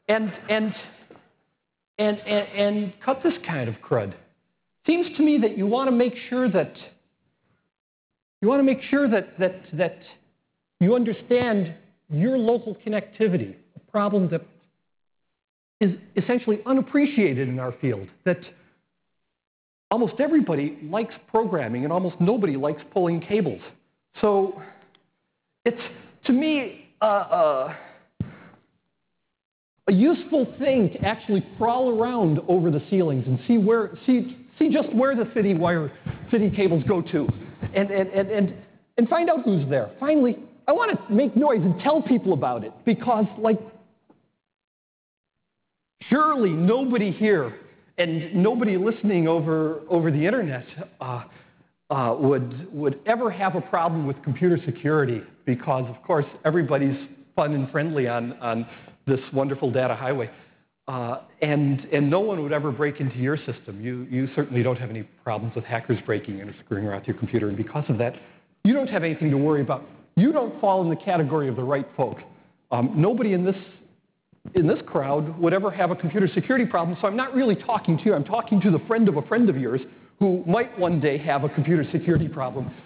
and cut this kind of crud. Seems to me that you want to make sure that you understand your local connectivity, a problem that is essentially unappreciated in our field, that almost everybody likes programming and almost nobody likes pulling cables. So it's, to me, a useful thing to actually crawl around over the ceilings and see just where the city cables go to, and find out who's there. Finally, I want to make noise and tell people about it because, like, surely nobody here and nobody listening over the internet would ever have a problem with computer security because, of course, everybody's fun and friendly on this wonderful data highway. And no one would ever break into your system. You certainly don't have any problems with hackers breaking in or screwing around with your computer, and because of that, you don't have anything to worry about. You don't fall in the category of the right folk. Nobody in this crowd would ever have a computer security problem, so I'm not really talking to you. I'm talking to the friend of a friend of yours who might one day have a computer security problem.